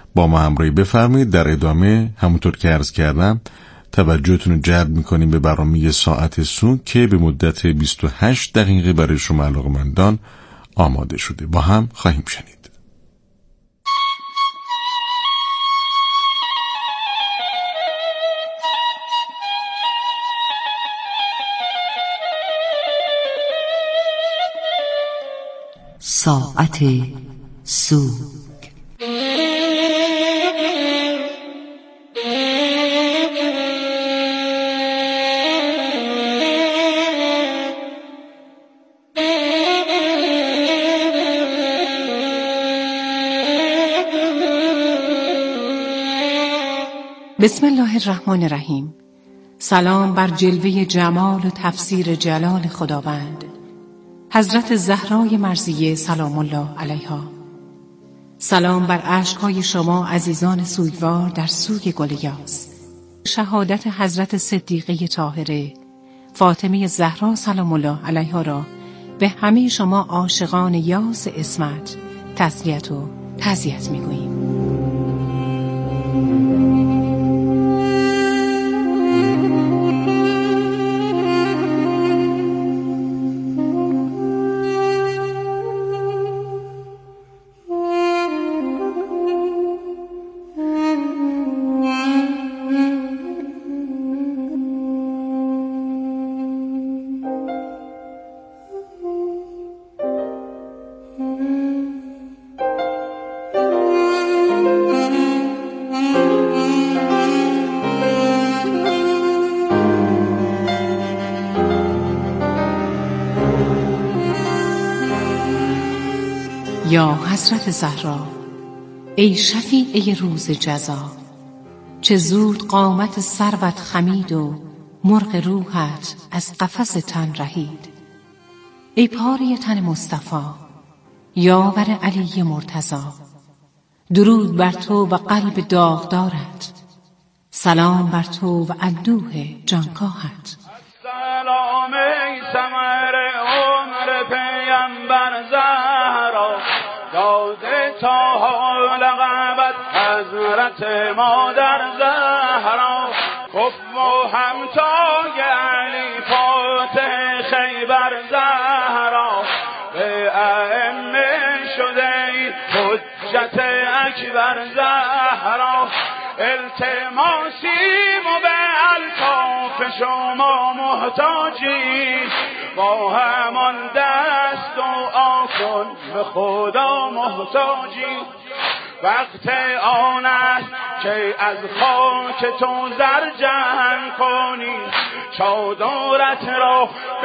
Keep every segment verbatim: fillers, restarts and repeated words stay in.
با ما همراهی بفرمایید. در ادامه همونطور که عرض کردم توجهتون رو جلب می‌کنیم به برنامه ساعت سو که به مدت بیست و هشت دقیقه برای شما علاقه‌مندان آماده شده. با هم خواهیم شنید. ساعت سوگ. بسم الله الرحمن الرحیم. سلام بر جلوه جمال و تفسیر جلال خداوند، حضرت زهرای مرضیه سلام الله علیها. سلام بر اشک‌های شما عزیزان سوگوار در سوگ گل یاس. شهادت حضرت صدیقه طاهره فاطمه زهرا سلام الله علیها را به همه شما عاشقان یاس عصمت تسلیت و تعزیت می‌گوییم. یا حضرت زهرا، ای شفیعه روز جزا، چه زود قامت سروت خمید و مرغ روحت از قفس تن رهید. ای پاره تن مصطفی، یاور علی مرتضی، درود بر تو و قلب داغدارت، سلام بر تو و اندوه جانکاهت. سلام ای ثمر عمر پیامبر زهرا، داد تا لقبت حضرت مادر زهرا، کف و همتای علی فاتح خیبر زهرا، به ائمه شده ای حجت اکبر زهرا، التماسیم و به الطاف شما محتاجیم، با همان دست دعا کن به خدا محتاجیم. وقت آن است که از خاک تو زر جمع کنی، چادرت را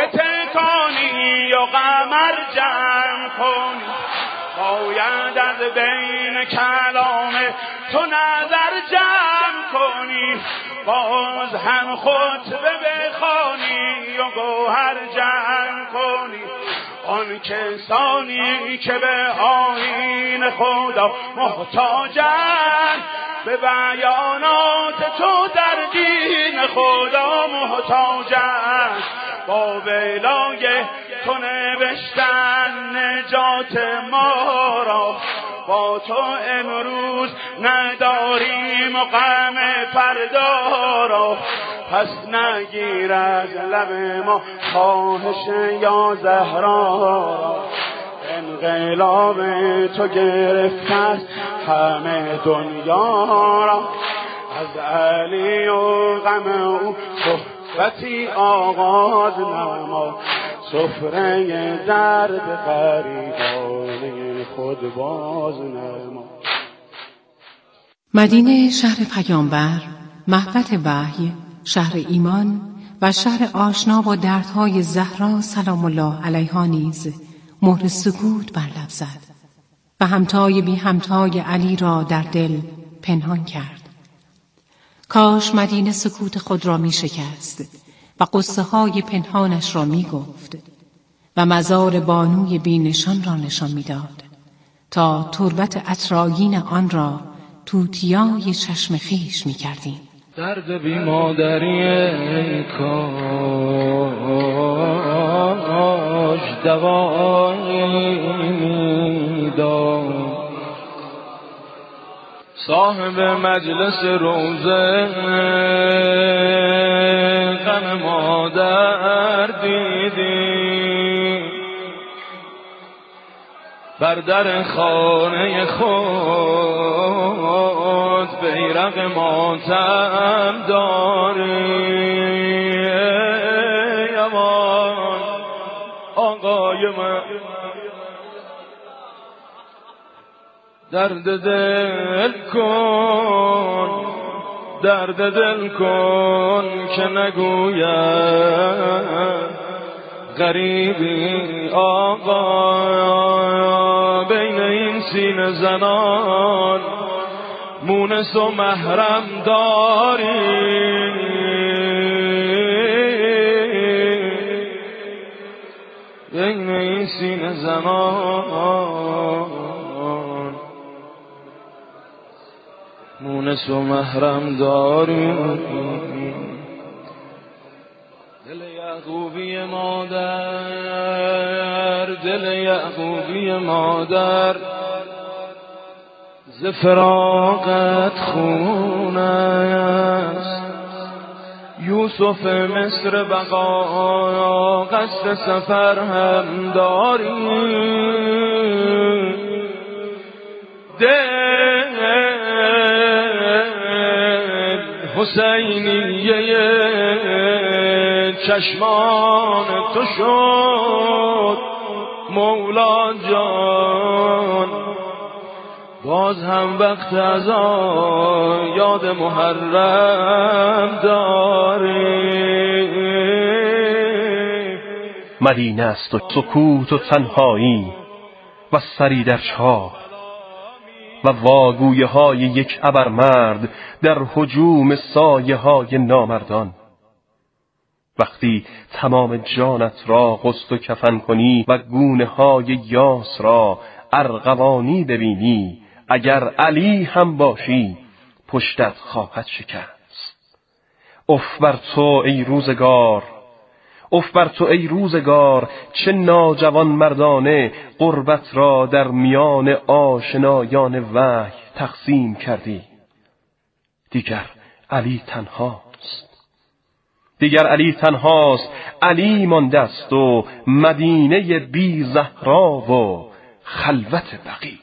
بتکانی و قمر جمع کنی، باید از بین کلام تو نظر جمع کنی، باز هم خطبه بخوانی و گوهر جمع کنی. آن کسانی که به آیین خدا محتاجند، به بیانات تو در دین خدا محتاجند، با ولای تو نوشتن نجات ما را، با تو امروز نداریم و غم فردا را، پس نگیر از لب ما خواهش یا زهرا، انقلاب تو گرفت از همه دنیا را، از علی و غم او صحبتی آغاز نما، سفره درد غریبانه خود باز نما. مدینه شهر پیامبر، محبت وحی، شهر ایمان و شهر آشنا با دردهای زهرا سلام الله علیها نیز مهر سکوت بر لب زد و همتای بی همتای علی را در دل پنهان کرد. کاش مدینه سکوت خود را می شکست و قصه های پنهانش را می گفت و مزار بانوی بی نشان را نشان می داد تا تربت اطرایین آن را توتیای چشم خیش می کردیم. درد بی مادری کاش دوایی میداد، صاحب مجلس روزه غم مادر دیدی، بر در خانه خود بیرق ماتم داری. امان آقای من درد دل کن، درد دل کن که نگویم غریبی آقا. بین این سینه زنان مونس و محرم داری، بین این سینه زنان مونس و محرم داری. دل یعقوبی مادر، دل یعقوبی مادر ز فراقت خون است. یوسف مصر بقا قصد سفر هم داری. دل حسینیه چشمان تو شد مولا جان. باز هم وقت از آن یاد محرم داری. مدینه است و سکوت و تنهایی و سری در چاه و واگویه های یک ابرمرد در هجوم سایه های نامردان. وقتی تمام جانت را غسل و کفن کنی و گونه های یاس را ارغوانی ببینی، اگر علی هم باشی پشتت خواهد شکست. اف بر تو ای روزگار، اف بر تو ای روزگار، چه ناجوان مردانه غربت را در میان آشنایان وحی تقسیم کردی. دیگر علی تنهاست، دیگر علی تنهاست، علی مانده است و مدینه بی زهرا و خلوت بقی.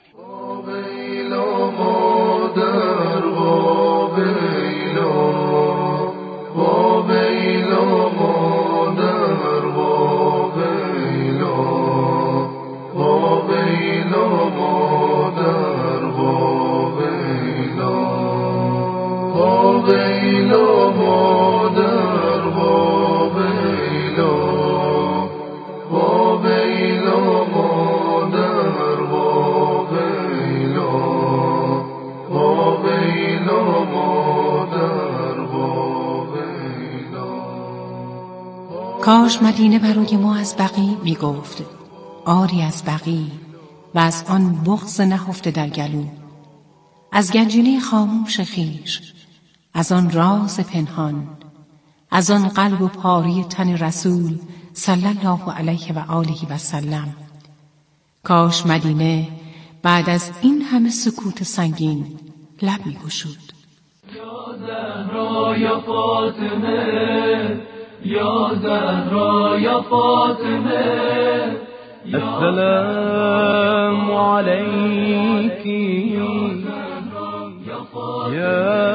کاش مدینه برای ما از بقی می گفت، آری از بقی و از آن بغض نهفته در گلو، از گنجینه خاموش خویش، از آن راز پنهان، از آن قلب و پاری تن رسول صلی الله علیه و آله و سلم. کاش مدینه بعد از این همه سکوت سنگین لب می گشود. یا زهرا یا فاطمه، یا زهرا یا فاطمه، السلام علیکی یا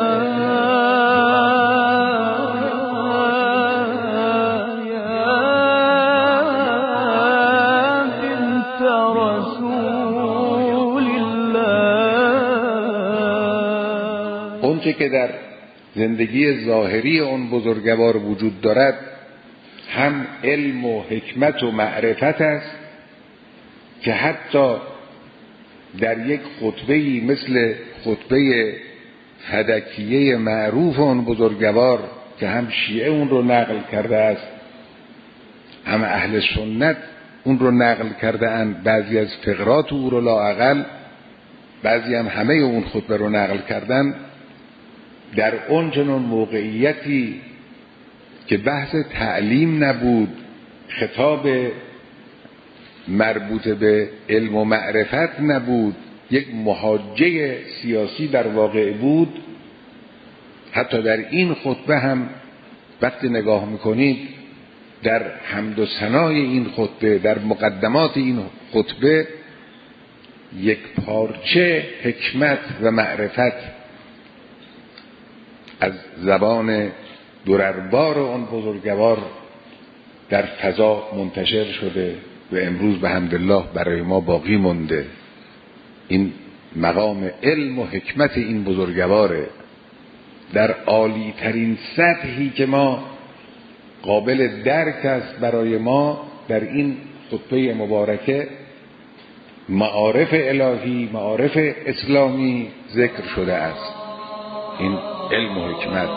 اونچه که در زندگی ظاهری اون بزرگوار وجود دارد هم علم و حکمت و معرفت است که حتی در یک خطبه‌ای مثل خطبه فدکیه معروف اون بزرگوار که هم شیعه اون رو نقل کرده است هم اهل سنت اون رو نقل کرده اند، بعضی از فقرات او رو لااقل، بعضی هم همه اون خطبه رو نقل کردن، در اون چنون موقعیتی که بحث تعلیم نبود، خطاب مربوط به علم و معرفت نبود، یک محاجه سیاسی در واقع بود. حتی در این خطبه هم وقتی نگاه میکنید در حمد و ثنای این خطبه، در مقدمات این خطبه، یک پارچه حکمت و معرفت از زبان درربار اون بزرگوار در فضا منتشر شده و امروز به حمدالله برای ما باقی مونده. این مقام علم و حکمت این بزرگواره در عالی ترین سطحی که ما قابل درک است برای ما. در این خطبه مبارکه معارف الهی، معارف اسلامی ذکر شده است. این علم و حکمت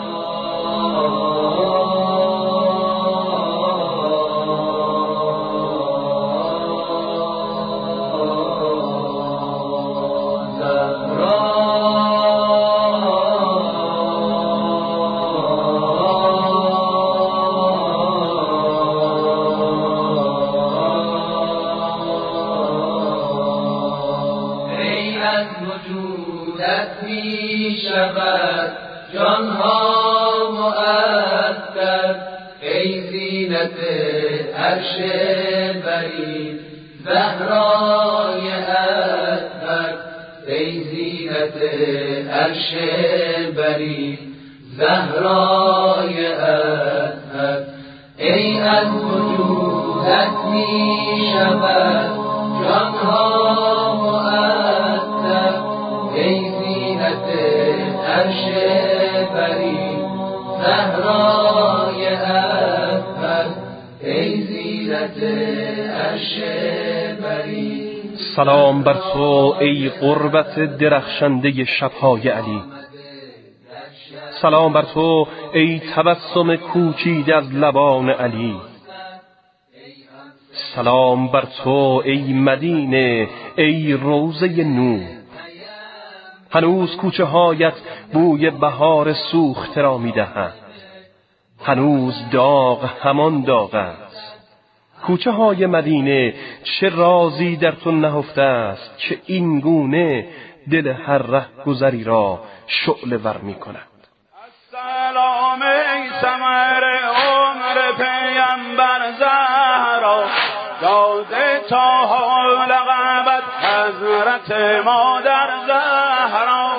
عرش بری زهرای اطهر، ای از وجودت می شود جانها معطر، ای زینت عرش بری زهرای اطهر، ای زینت عرش بری. سلام بر تو ای قربت درخشنده شبهای علی، سلام بر تو ای تبسم کوچیده از لبان علی، سلام بر تو ای مدینه، ای روضه نور. هنوز کوچه هایت بوی بهار سوخته را می دهند، هنوز داغ همان داغ است. کوچه های مدینه چه رازی در تو نهفته است که این گونه دل هر ره گذری را شعله ور می کند. سلام ای ثمر عمر پیامبر زهرا، داده تا حول غیبت حضرت مادر زهرا،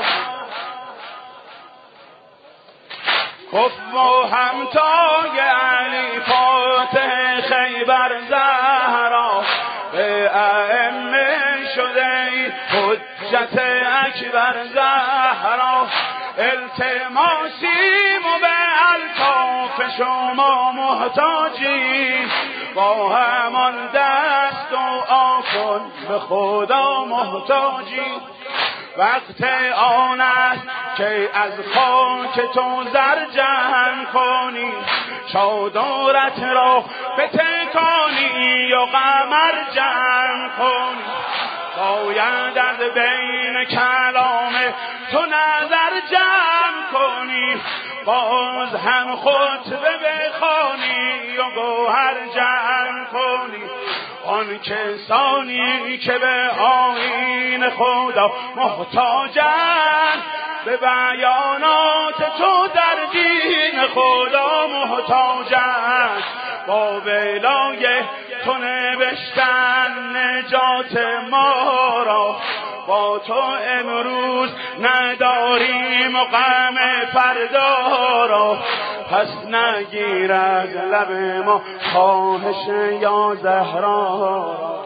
خف و همتای علی فاتح خیبر زهرا، به ائمه شده ای حجت اکبر زهرا، التماسیم و به الطاف شما محتاجیم، با همان دست و آکن به خدا محتاجیم. وقت آن است که از خاک تو زر جمع کنی، چادرت را بتکانی و قمر جمع کنی، باید از بین کلام تو نظر جمع کنی، باز هم خطبه بخوانی و گوهر جمع کنی. آن کسانی که به آیین خدا محتاجند، به بیانات تو در دین خدا محتاجند، با ولای تو نوشتن نجات ما را، با تو امروز نداریم و غم فردا را، پس نگیرد لب ما خواهش یا زهرا.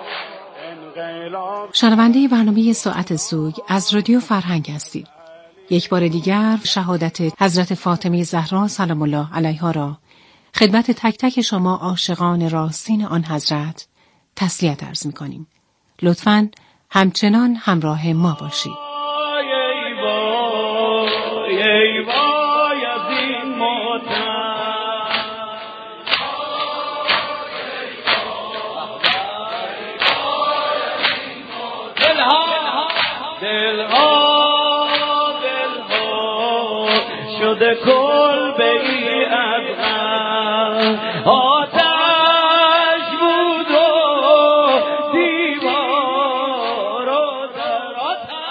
شنونده برنامه ساعت سوگ از رادیو فرهنگ هستید. یک بار دیگر شهادت حضرت فاطمه زهرا سلام الله علیها را خدمت تک تک شما عاشقان راستین آن حضرت تسلیت عرض می‌کنیم. لطفاً همچنان همراه ما باشید. شده کل به ای از غم، آتش بود و دیوار و در آتش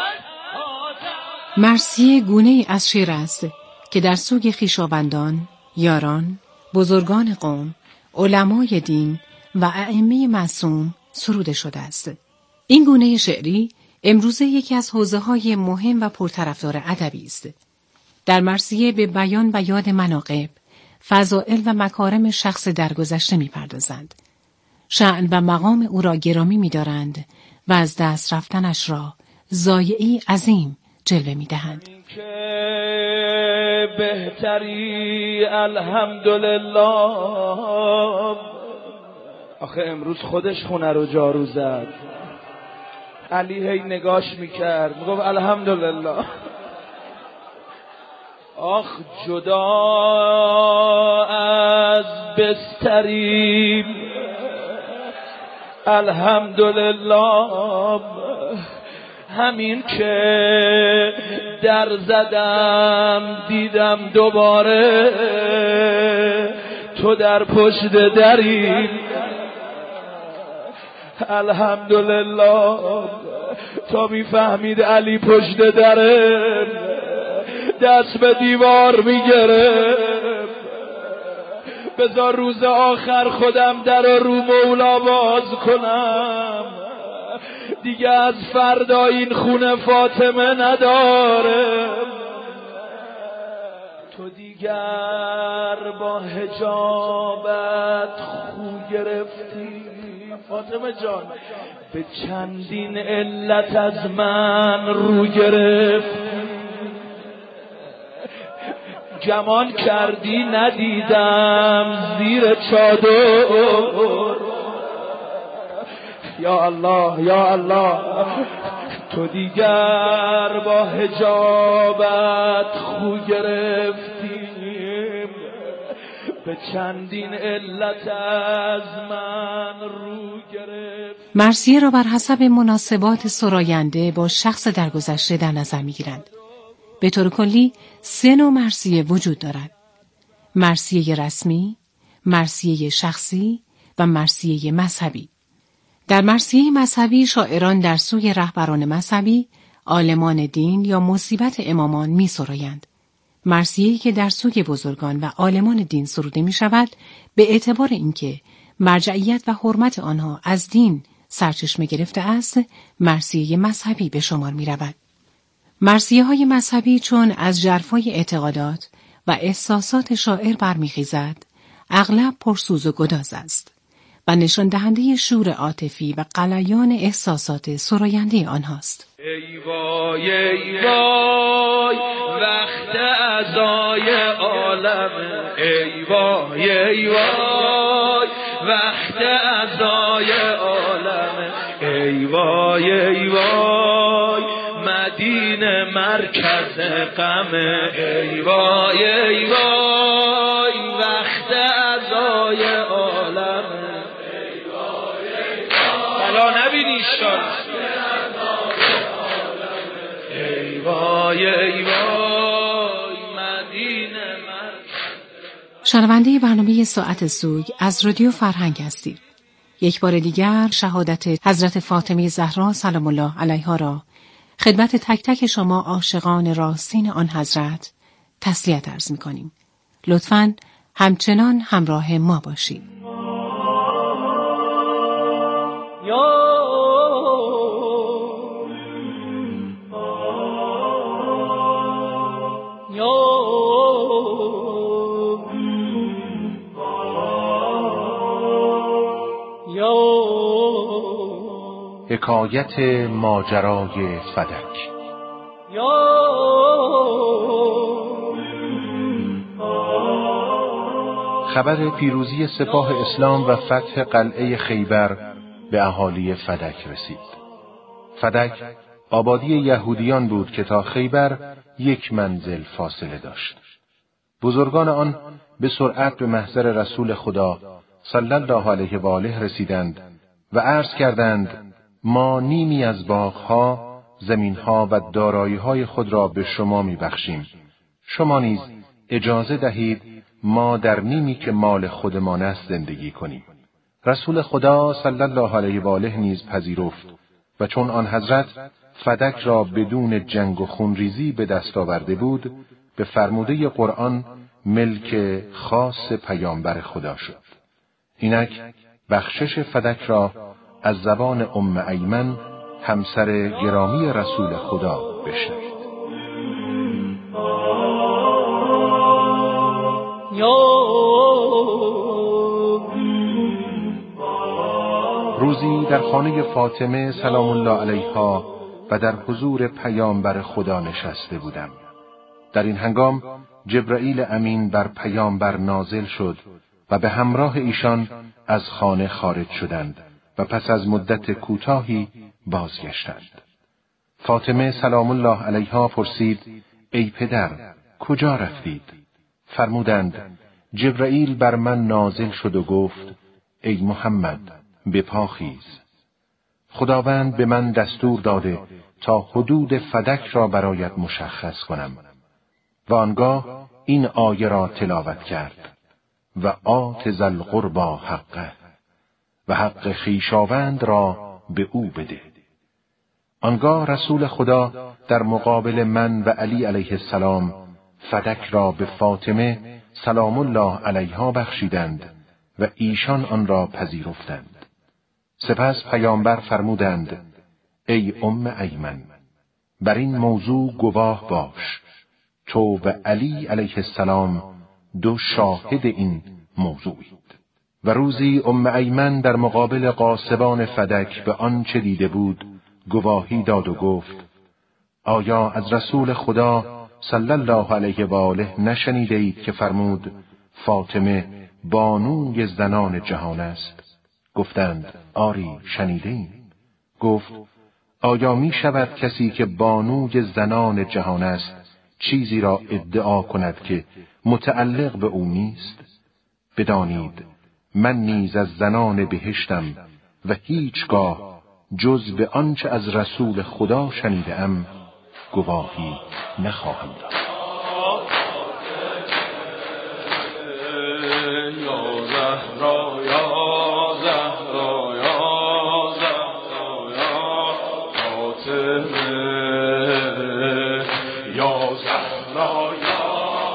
مرثیه گونه‌ای از شعر است که در سوگ خویشاوندان، یاران، بزرگان قوم، علمای دین و ائمه معصوم سروده شده است. این گونه شعری امروزه یکی از حوزه‌های مهم و پرطرفدار ادبی است. در مرثیه به بیان و یاد مناقب، فضائل و مکارم شخص درگذشته می‌پردازند. شأن و مقام او را گرامی می‌دارند و از دست رفتنش را ضایعی عظیم جلوه می‌دهند. بهتری الحمدلله. آخه امروز خودش خونه رو جارو زد. علی هی نگاش میکرد میگفت الحمدلله. آخ جدا از بستریم الحمدلله. همین که در زدم دیدم دوباره تو در پشت دری الحمدلله. تا میفهمید علی پشت دره دست به دیوار میگره. بذار روز آخر خودم در رو مولا باز کنم، دیگه از فردا این خونه فاطمه نداره. تو دیگر با حجابت خو گرفتی فاطمه جان، به چندین علت از من رو گرفتی. گمان کردی ندیدم زیر چادر. یا الله یا الله. تو دیگر با حجابت خو گرفتیم، به چندین علت از من رو گرفت. مرثیه را بر حسب مناسبات سراینده با شخص درگذشته در نظر می‌گیرند. به طور کلی سه نوع مرثیه وجود دارد: مرثیه رسمی، مرثیه شخصی و مرثیه مذهبی. در مرثیه مذهبی شاعران در سوی رهبران مذهبی، عالمان دین یا مصیبت امامان می سرایند. مرثیه‌ای که در سوی بزرگان و عالمان دین سروده می شود به اعتبار اینکه مرجعیت و حرمت آنها از دین سرچشمه گرفته است، مرثیه مذهبی به شمار می رود. مرثیه‌های مذهبی چون از ژرفای اعتقادات و احساسات شاعر برمیخیزد، اغلب پرسوز و گداز است و نشان دهنده شور عاطفی و غلیان احساسات سراینده آنهاست. ای وای ای وای وقت عزای عالم، ای وای ای وای وقت عزای عالم، ای وای ای وای مدینه مرکز غم، ای وای ای وای وقت عزای عالم. بلا نبینی شان ای وای ای وای مدینه مرکز. شنونده برنامه ساعت سوگ از رادیو فرهنگ هستید. یک بار دیگر شهادت حضرت فاطمه زهرا سلام الله علیها را خدمت تک تک شما عاشقان راستین آن حضرت تسلیت عرض می‌کنیم. لطفاً همچنان همراه ما باشید. یا حکایت ماجرای فدک. خبر پیروزی سپاه اسلام و فتح قلعه خیبر به اهالی فدک رسید. فدک آبادی یهودیان بود که تا خیبر یک منزل فاصله داشت. بزرگان آن به سرعت به محضر رسول خدا صلی الله علیه و آله رسیدند و عرض کردند ما نیمی از باغها، زمینها و دارایی‌های خود را به شما می‌بخشیم. شما نیز اجازه دهید ما در نیمی که مال خودمان است زندگی کنیم. رسول خدا صلی الله علیه و آله نیز پذیرفت و چون آن حضرت فدک را بدون جنگ و خونریزی به دست آورده بود، به فرموده قرآن ملک خاص پیامبر خدا شد. اینک بخشش فدک را از زبان ام ایمن همسر گرامی رسول خدا بشنوید. روزی در خانه فاطمه سلام الله علیها و در حضور پیامبر خدا نشسته بودم. در این هنگام جبرائیل امین بر پیامبر نازل شد و به همراه ایشان از خانه خارج شدند و پس از مدت کوتاهی بازگشتند. فاطمه سلام الله علیها پرسید: ای پدر، کجا رفتید؟ فرمودند: جبرائیل بر من نازل شد و گفت: ای محمد، به پا خیز. خداوند به من دستور داده تا حدود فدک را برایت مشخص کنم. و آنگاه این آیه را تلاوت کرد: و آت ذی القربی حقه، و حق خویشاوند را به او بده. آنگاه رسول خدا در مقابل من و علی علیه السلام فدک را به فاطمه سلام الله علیها بخشیدند و ایشان آن را پذیرفتند. سپس پیامبر فرمودند: ای ام ایمن، بر این موضوع گواه باش. تو و علی علیه السلام دو شاهد این موضوعید. و روزی ام ایمن در مقابل غاصبان فدک به آنچه دیده بود گواهی داد و گفت: آیا از رسول خدا صلی الله علیه و آله نشنیده اید که فرمود فاطمه بانوی زنان جهان است؟ گفتند: آری، شنیده ایم. گفت: آیا می شود کسی که بانوی زنان جهان است چیزی را ادعا کند که متعلق به او نیست؟ بدانید من نیز از زنان بهشتم و هیچگاه جز به آنچه از رسول خدا شنیدم گواهی نخواهم داد. یا زهرا یا زهرا یا زهرا یا فاطمه یا زهرا یا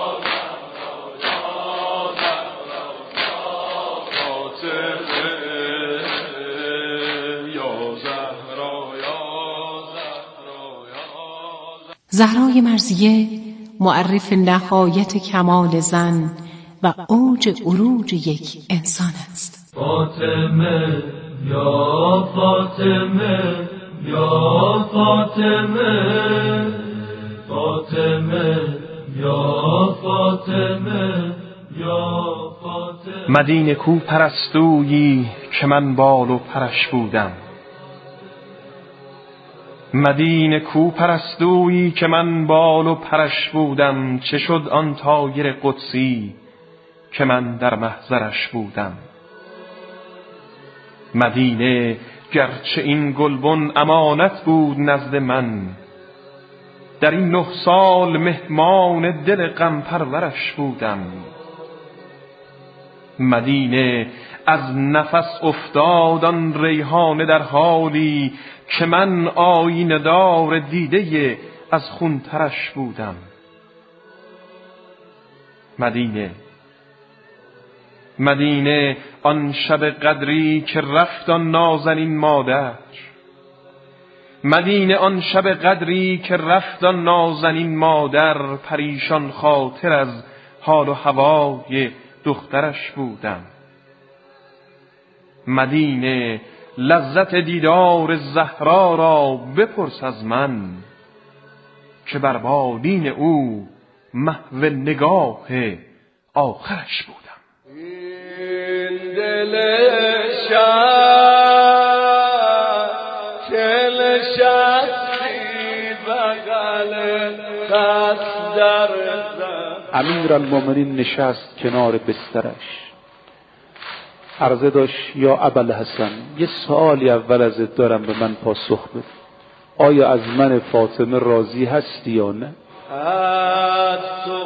زهرای مرضیه معرف نهایت کمال زن و اوج عروج یک انسان است. فاطمه یا فاطمه یا فاطمه فاطمه یا فاطمه یا فاطمه. مدینه کو پرستویی که من بال و پرش بودم، مدینه کو پرستویی که من بال و پرش بودم. چه شد آن طایر قدسی که من در محضرش بودم. مدینه گرچه این گلبن امانت بود نزد من، در این نه سال مهمان دل غم پرورش بودم. مدینه از نفس افتاد آن ریحانه در حالی که من آینه دار دیده از خون ترش بودم. مدینه مدینه آن شب قدری که رفت آن نازنین مادر، مدینه آن شب قدری که رفت آن نازنین مادر. پریشان خاطر از حال و هوای دخترش بودم. مدینه لذت دیدار زهرا را بپرس از من که بر بالین او محو نگاه آخرش بودم. این دل شب کل شخصی بغل دست در امیرالمومنین نشست کنار بسترش، عرضه داشت: یا ابوالحسن، یه سوالی اول ازت دارم، به من پاسخ بده. آیا از من فاطمه راضی هستی یا نه؟ از تو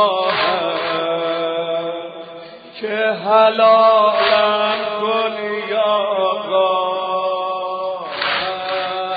خواهم که حلالم کنی آقا،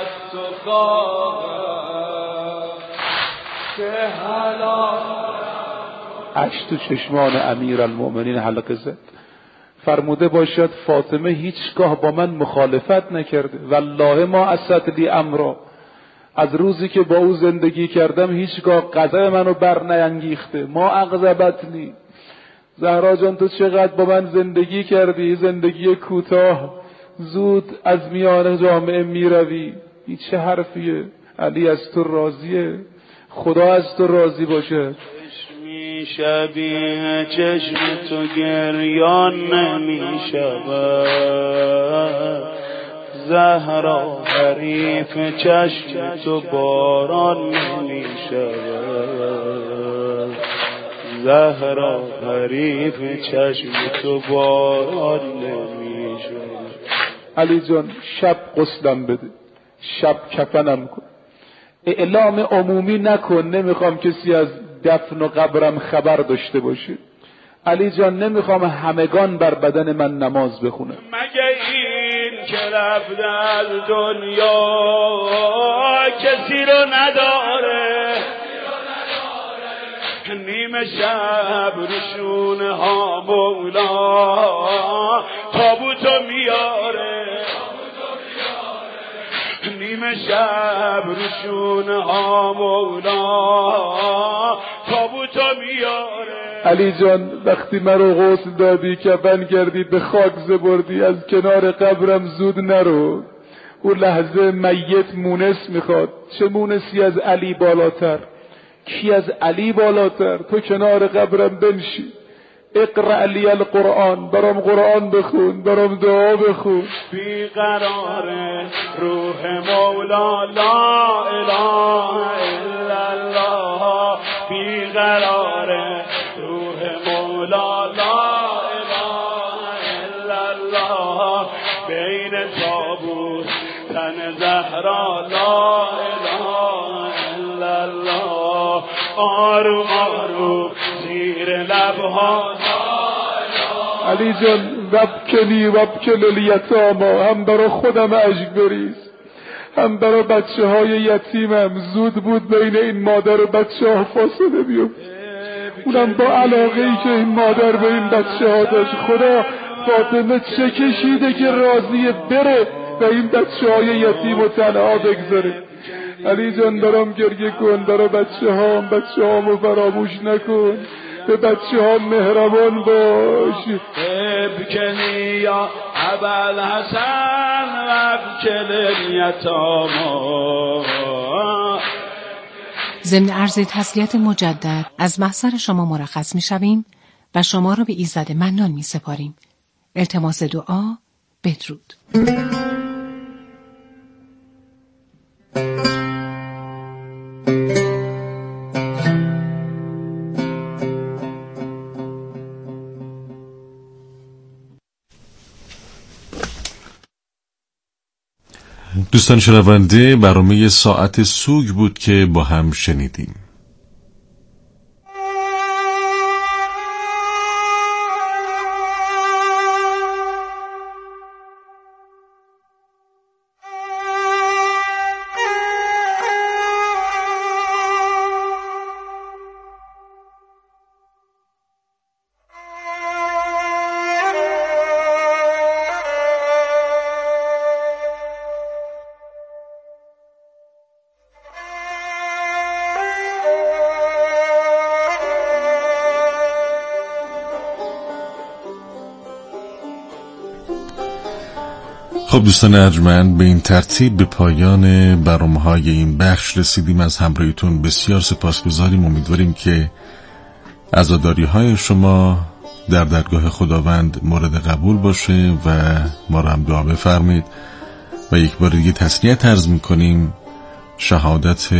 اشک تو چشمان امیرالمؤمنین حلقه زد. فرموده باشد فاطمه هیچگاه با من مخالفت نکرده، والله ما اسد لی امرا، از روزی که با او زندگی کردم هیچگاه قضا منو بر نینگیخته. ما اغضبتنی، زهرا جان تو چقدر با من زندگی کردی، زندگی کوتاه، زود از میان جامعه میروی. این چه حرفیه؟ علی از تو راضیه، خدا از تو راضی باشه. چشمی شبیه چشم تو گریان نمی شود، زهرا حریف چشم تو باران نمی شود، زهرا حریف چشم تو باران نمی شود. علی جان شب غسلم بده، شب کفنم کن، اعلام عمومی نکن، نمیخوام کسی از دفن و قبرم خبر داشته باشه. علی جان نمیخوام همگان بر بدن من نماز بخونه. مگه این که رفت از دنیا کسی رو نداره، نیمه شب روشونه ها مولا تابوتو میاره، نیمه شب روشونه ها مولا تابوتو میاره. علی جان وقتی مرا غسل دادی کفن کردی به خاک زبردی، از کنار قبرم زود نرو، اون لحظه میت مونس میخواد. چه مونسی از علی بالاتر؟ کی از علی بالاتر؟ تو کنار قبرم بنشی، اقرأ علی القرآن، برام قرآن بخون، برام دعا بخون. بی قرار روح مولا لا اله الا الله، بی قرار روح مولا لا اله الا الله، بین تابوت تن زهرا لا اله الا الله، آروم آروم زیر لبها. علی جان وبکنی وبکل الیتاما، هم برا خودم اشک بریز، هم برا بچه های یتیمم. زود بود بین این مادر و بچه ها فاصله بیفت، اونم با علاقه ای که این مادر به این بچه ها داشت. خدا فاطمه چه کشیده که راضیه بره و این بچه های یتیم و تنها بگذاره. علی جان دارم گریه کن، برا بچه ها، بچه هامو فراموش نکن، به بچه ها مهربان باش. ابکنی یا ابوالحسن وابکل الیتاما. ضمن عرض تسلیت مجدد از محضر شما مرخص می شویم و شما را به ایزد منان می سپاریم. التماس دعا، بدرود. دوستان شنونده، برنامه ساعت سوگ بود که با هم شنیدیم. خب دوستان ارجمند، به این ترتیب به پایان برنامه‌های این بخش رسیدیم. از همراهیتون بسیار سپاسگزاریم. امیدواریم که عزاداری‌های شما در درگاه خداوند مورد قبول باشه و ما را هم دعا بفرمایید و یک بار دیگه تسلیت عرض می‌کنیم شهادت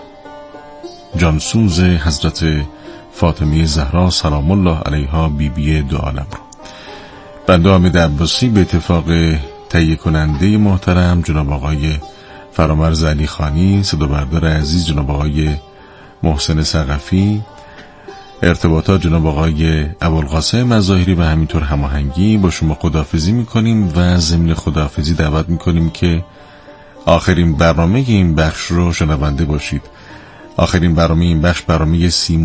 جانسوز حضرت فاطمه زهرا سلام الله علیها بی بی دو عالم رو. بنده حامد عباسی به اتفاق تهیه کننده محترم جناب آقای فرامرز علی خانی، صدا بردار عزیز جناب آقای محسن ثقفی، ارتباطات جناب آقای ابوالقاسم مظاهری و همینطور هماهنگی با شما خداحافظی میکنیم و ضمن خداحافظی دعوت میکنیم که آخرین برنامه این بخش رو شنونده باشید. آخرین برنامه این بخش برنامه سی